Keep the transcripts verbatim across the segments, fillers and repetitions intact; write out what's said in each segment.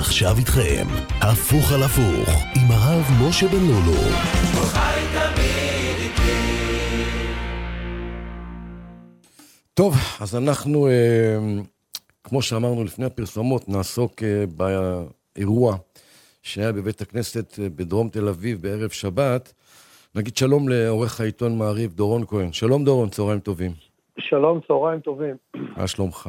ועכשיו איתכם, הפוך על הפוך, עם הרב משה בן לולו. חי תמיד איתי. טוב, אז אנחנו, אה, כמו שאמרנו לפני הפרסומות, נעסוק אה, באירוע שהיה בבית הכנסת אה, בדרום תל אביב בערב שבת. נגיד שלום לעורך העיתון מעריב, דורון כהן. שלום דורון, צהריים טובים. שלום, צהריים טובים. מה שלומך?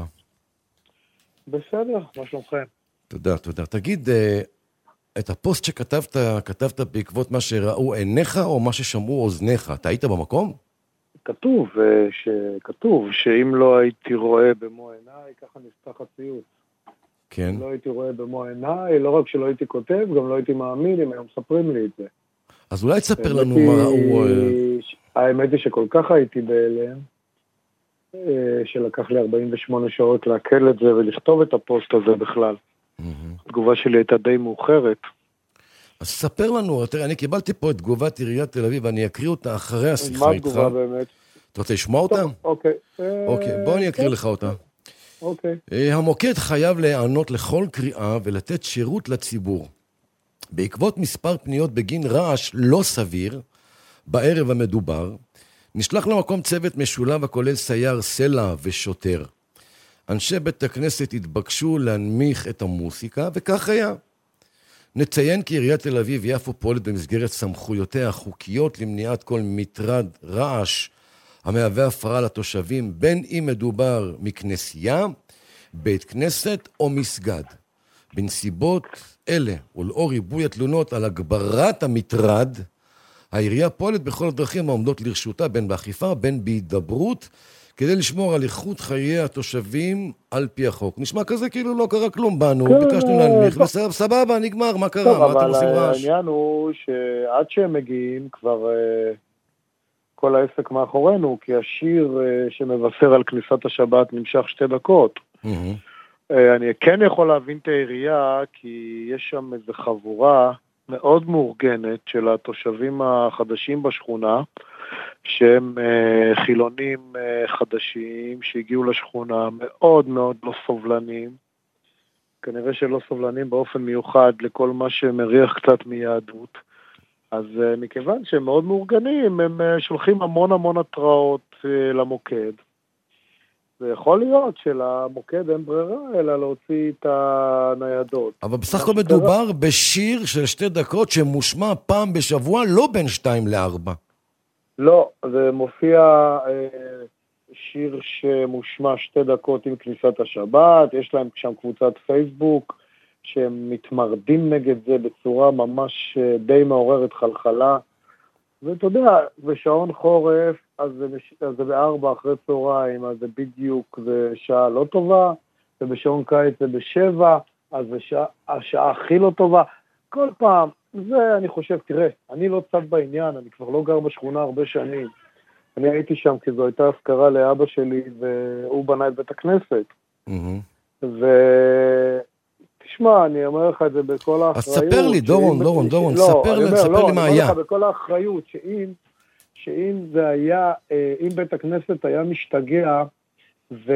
בסדר, מה שלומכם? תודה, תודה. תגיד, את הפוסט שכתבת, כתבת בעקבות מה שראו עיניך או מה ששמעו אוזניך? אתה היית במקום? כתוב, ש... כתוב שאם לא הייתי רואה במו עיניי, ככה נפתח הציוץ. כן. אם לא הייתי רואה במו עיניי, לא רק שלא הייתי כותב, גם לא הייתי מאמין אם היום מספרים לי את זה. אז אולי תספר לנו מה ראו... האמת היא שכל כך הייתי בהלם, שלקח לי ארבעים ושמונה שעות להקל את זה ולכתוב את הפוסט הזה בכלל. התגובה שלי הייתה די מאוחרת. אז ספר לנו, תראה, אני קיבלתי פה את תגובת עיריית תל אביב, ואני אקריא אותה אחרי השיחה איתך. מה התגובה באמת? אתה רוצה לשמוע אותה? אוקיי. אוקיי, בוא אני אקריא לך אותה. אוקיי. המוקד חייב להיענות לכל קריאה ולתת שירות לציבור. בעקבות מספר פניות בגין רעש לא סביר, בערב המדובר, נשלח למקום צוות משולב הכולל סייר סלע ושוטר. אנשי בית הכנסת התבקשו להנמיך את המוסיקה, וכך היה. נציין כי עיריית תל אביב יפו פועלת במסגרת סמכויותיה החוקיות למניעת כל מטרד רעש המהווה הפרעה לתושבים, בין אם מדובר מכנסייה, בית כנסת או מסגד. בנסיבות אלה ולאור ריבוי התלונות על הגברת המטרד, העירייה פועלת בכל הדרכים העומדות לרשותה, בין באכיפה, בין בהידברות, כדי לשמור על איכות חיי התושבים על פי החוק. נשמע כזה כאילו לא קרה כלום בנו, ביקשנו להנמיך, וסבבה, סבבה, נגמר, מה קרה? מה אתם עושים רעש? העניין הוא שעד שהם מגיעים כבר כל העסק מאחורינו, כי השיר שמבשר על כניסת השבת נמשך שתי דקות. אני כן יכול להבין את העירייה, כי יש שם איזו חבורה מאוד מאורגנת של התושבים החדשים בשכונה, שהם uh, חילונים uh, חדשים שהגיעו לשכונה, מאוד מאוד לא סובלנים, כנראה שלא סובלנים באופן מיוחד לכל מה שמריח קצת מיהדות. אז uh, מכיוון שהם מאוד מאורגנים, הם uh, שולחים המון המון התראות uh, למוקד. זה יכול להיות שלמוקד אין ברירה, אלא להוציא את הניידות. אבל בסך הכל מדובר בשיר של שתי דקות שמושמע פעם בשבוע, לא בין שתיים לארבע. לא, זה מופיע אה, שיר שמושמע שתי דקות עם כניסת השבת, יש להם שם קבוצת פייסבוק, שהם מתמרדים נגד זה בצורה ממש די מעוררת חלחלה, ואתה יודע, בשעון חורף, אז זה, אז זה בארבע אחרי צהריים, אז זה בדיוק, זה שעה לא טובה, ובשעון קיץ זה בשבע, אז זה שעה, השעה הכי לא טובה. כל פעם, זה אני חושב, תראה, אני לא צד בעניין, אני כבר לא גר בשכונה הרבה שנים. אני הייתי שם כי זו הייתה הזכרה לאבא שלי, והוא בנה את בית הכנסת. Mm-hmm. ו... תשמע, אני אומר לך את זה בכל האחריות. אז ספר לי, דורון, דורון, דורון, ספר לי מה היה. אני אומר לך בכל האחריות, שאם, שאם זה היה, אם בית הכנסת היה משתגע, ו...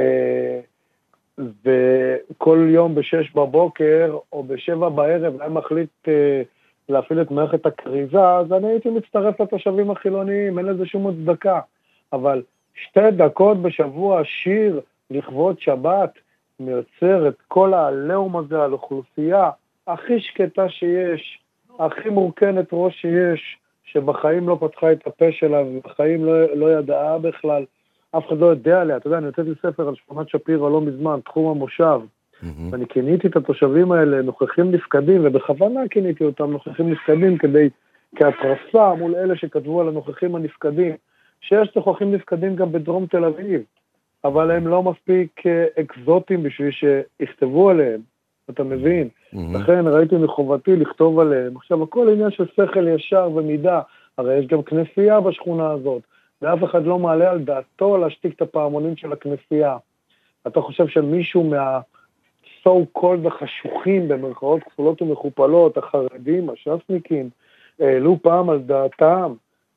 וכל יום בשש בבוקר, או בשבע בערב, היה מחליט להפעיל את מערכת הקריזה, אז אני הייתי מצטרף לתושבים החילוניים, אין לזה שום הצדקה. אבל שתי דקות בשבוע, שיר לכבוד שבת, מייצר את כל העליהום הזה על אוכלוסייה הכי שקטה שיש, הכי מורכנת ראש שיש, שבחיים לא פתחה את הפה שלה, ובחיים לא, לא ידעה בכלל, אף אחד לא יודע עליה. אתה יודע, אני יוצאתי ספר על שכונת שפירא לא מזמן, תחום המושב, mm-hmm. ואני כיניתי את התושבים האלה נוכחים נפקדים, ובכוונה כיניתי אותם נוכחים נפקדים, כדי, כהתרסה מול אלה שכתבו על הנוכחים הנפקדים, שיש נוכחים נפקדים גם בדרום תל אביב, אבל הם לא מספיק אקזוטיים בשביל שיכתבו עליהם, אתה מבין? Mm-hmm. לכן ראיתי מחובתי לכתוב עליהם. עכשיו, הכל עניין של שכל ישר ומידה, הרי יש גם כנסייה בשכונה הזאת, ואף אחד לא מעלה על דעתו להשתיק את הפעמונים של הכנסייה. אתה חושב שמישהו מה-so called החשוכים, במרכאות כפולות ומכופלות, החרדים, השסניקים, העלו פעם על דעתם,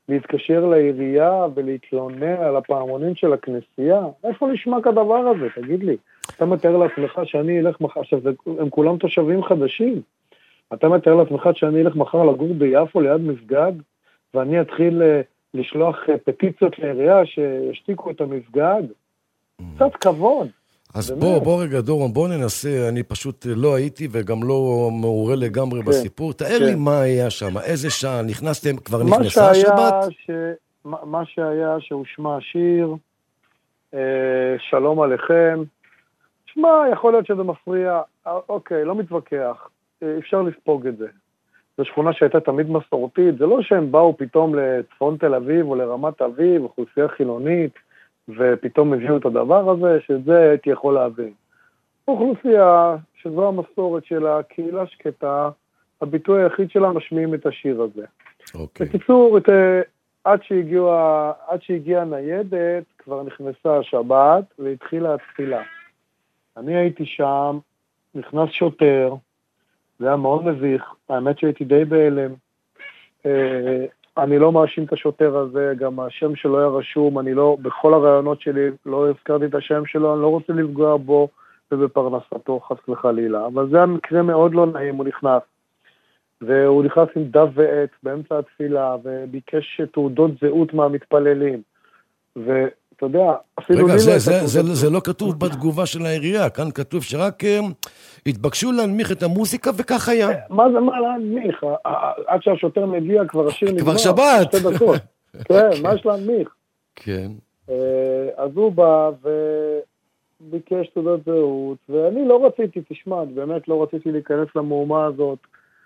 להתקשר לעירייה ולהתלונן על הפעמונים של הכנסייה? איפה נשמע כדבר הזה? תגיד לי. אתה מתאר לעצמך שאני אלך מחר, עכשיו הם כולם תושבים חדשים, אתה מתאר לעצמך שאני אלך מחר לגור ביפו ליד מסגד, ואני אתחיל לשלוח פטיציות לעירייה שישתיקו את המסגד? קצת כבוד. אז בוא, בוא רגע דורון, בוא ננסה, אני פשוט לא הייתי וגם לא מעורה לגמרי כן, בסיפור, תאר כן. לי מה היה שם, איזה שעה, נכנסתם, כבר נכנסה השבת? ש... מה שהיה שהושמע השיר, אה, שלום עליכם, שמע, יכול להיות שזה מפריע, אוקיי, לא מתווכח, אפשר לספוג את זה. זו שכונה שהייתה תמיד מסורתית, זה לא שהם באו פתאום לצפון תל אביב או לרמת אביב, אוכלוסייה חילונית, ופתאום הביאו את הדבר הזה, שזה הייתי יכול להבין. אוכלוסייה שזו המסורת שלה, קהילה שקטה, הביטוי היחיד שלה משמיעים את השיר הזה. אוקיי. בקיצור, את, עד שהגיעה, עד שהגיעה ניידת, כבר נכנסה השבת, והתחילה התפילה. אני הייתי שם, נכנס שוטר, זה היה מאוד מביך, האמת שהייתי די בהלם, אני לא מאשים את השוטר הזה, גם השם שלו היה רשום, אני לא, בכל הרעיונות שלי לא הזכרתי את השם שלו, אני לא רוצה לפגוע בו ובפרנסתו חס וחלילה, אבל זה היה מקרה מאוד לא נעים, הוא נכנס, והוא נכנס עם דף ועט באמצע התפילה, וביקש תעודות זהות מהמתפללים, ו... אתה יודע, אפילו... רגע, זה, זה, זה, זה לא כתוב בתגובה של העירייה, כאן כתוב שרק התבקשו להנמיך את המוזיקה וכך היה. מה זה מה להנמיך? עד שהשוטר מגיע כבר השיר נגמר. כבר שבת. כן, מה יש להנמיך? כן. אז הוא בא וביקש תעודת זהות, ואני לא רציתי, תשמע, באמת לא רציתי להיכנס למהומה הזאת,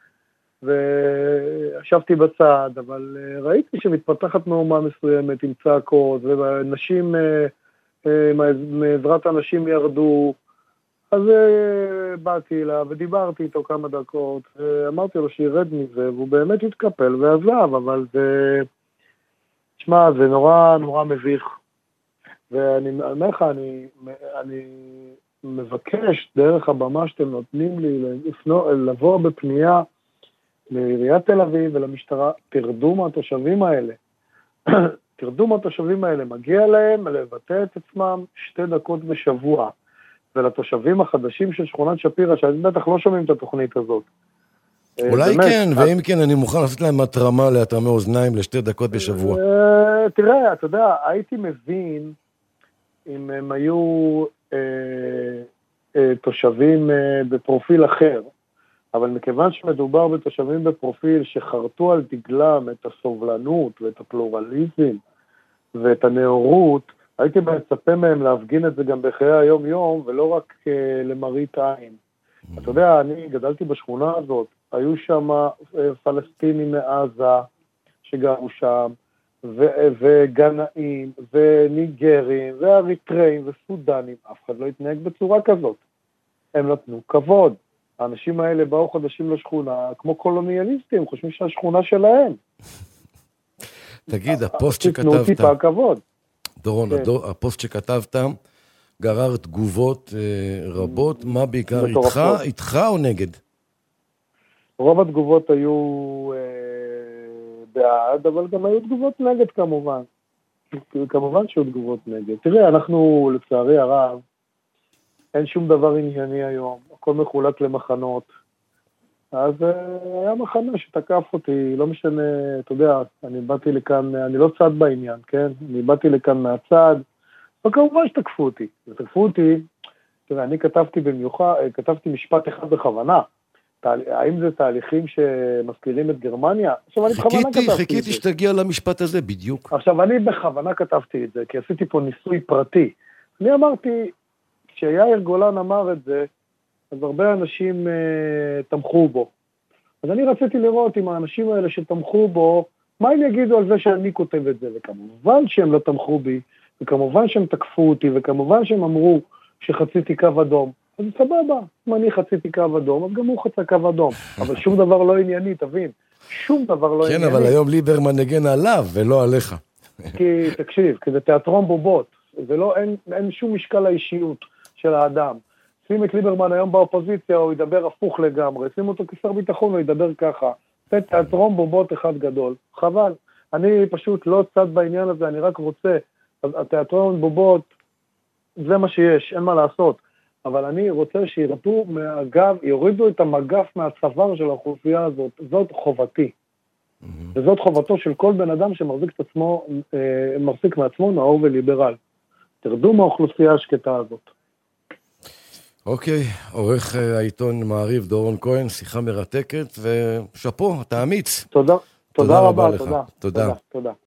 וישבתי בצד, אבל ראיתי שמתפתחת מהומה מסוימת עם צעקות, ונשים, מעזרת אנשים ירדו, אז באתי לה ודיברתי איתו כמה דקות, ואמרתי לו שירד מזה, והוא באמת התקפל ועזב, אבל זה, תשמע, זה נורא נורא מביך, ואני אומר לך, אני, אני מבקש דרך הבמה שאתם נותנים לי, לבוא בפנייה, לעיריית תל אביב ולמשטרה, תרדו מהתושבים האלה. תרדו מהתושבים האלה, מגיע להם לבטא את עצמם שתי דקות בשבוע. ולתושבים החדשים של שכונת שפירא, שאני בטח לא שומעים את התוכנית הזאת. אולי באמת, כן, את... ואם כן, אני מוכן לעשות להם התרמה להתרמי אוזניים לשתי דקות בשבוע. תראה, אתה יודע, הייתי מבין אם הם היו אה, אה, תושבים אה, בפרופיל אחר, אבל מכיוון שמדובר בתושבים בפרופיל שחרטו על דגלם את הסובלנות ואת הפלורליזם ואת הנאורות, הייתי מצפה מהם להפגין את זה גם בחיי היום-יום, ולא רק uh, למראית עין. Mm-hmm. אתה יודע, אני גדלתי בשכונה הזאת, היו שם uh, פלסטינים מעזה שגרו שם, ו- וגנאים, וניגרים, ואריתראים, וסודנים, אף אחד לא התנהג בצורה כזאת. הם נתנו כבוד. האנשים האלה באו חדשים לשכונה, כמו קולוניאליסטים, חושבים שהשכונה שלהם. תגיד, הפוסט שכתבת... תתנו טיפה כבוד. דורון, כן. הפוסט שכתבת גרר תגובות אה, רבות, מה בעיקר איתך, איתך או נגד? רוב התגובות היו אה, בעד, אבל גם היו תגובות נגד כמובן. כמובן שהיו תגובות נגד. תראה, אנחנו לצערי הרב, אין שום דבר ענייני היום, הכל מחולק למחנות. אז היה מחנה שתקף אותי, לא משנה, אתה יודע, אני באתי לכאן, אני לא צד בעניין, כן? אני באתי לכאן מהצד, וכמובן שתקפו אותי. ותקפו אותי, תראה, אני כתבתי במיוחד, כתבתי משפט אחד בכוונה. האם זה תהליכים שמזכירים את גרמניה? עכשיו, אני בכוונה כתבתי את זה. חיכיתי שתגיע למשפט הזה בדיוק. עכשיו, אני בכוונה כתבתי את זה, כי עשיתי פה ניסוי פרטי. אני אמרתי, כשיאיר גולן אמר את זה, אז הרבה אנשים uh, תמכו בו. אז אני רציתי לראות עם האנשים האלה שתמכו בו, מה הם יגידו על זה שאני כותב את זה, וכמובן שהם לא תמכו בי, וכמובן שהם תקפו אותי, וכמובן שהם אמרו שחציתי קו אדום. אז סבבה, אם אני חציתי קו אדום, אז גם הוא חצה קו אדום. אבל שום דבר לא ענייני, תבין. שום דבר לא ענייני. כן, אבל היום ליברמן נגן עליו ולא עליך. כי, תקשיב, כי זה תיאטרון בובות. זה לא, אין, אין שום משקל האישיות של האדם. שים את ליברמן היום באופוזיציה, הוא ידבר הפוך לגמרי. שים אותו כשר ביטחון, הוא ידבר ככה. זה תיאטרון בובות אחד גדול. חבל. אני פשוט לא צד בעניין הזה, אני רק רוצה, התיאטרון בובות, זה מה שיש, אין מה לעשות. אבל אני רוצה שירדו מהגב, יורידו את המגף מהצוואר של האוכלוסייה הזאת. זאת חובתי. Mm-hmm. וזאת חובתו של כל בן אדם שמחזיק את עצמו, אה, מחזיק מעצמו נאור וליברל. תרדו מהאוכלוסייה השקטה הזאת. אוקיי, עורך העיתון מעריב דורון כהן, שיחה מרתקת, ושפו, אתה אמיץ. תודה, תודה, תודה רבה, לך. תודה, תודה. תודה, תודה.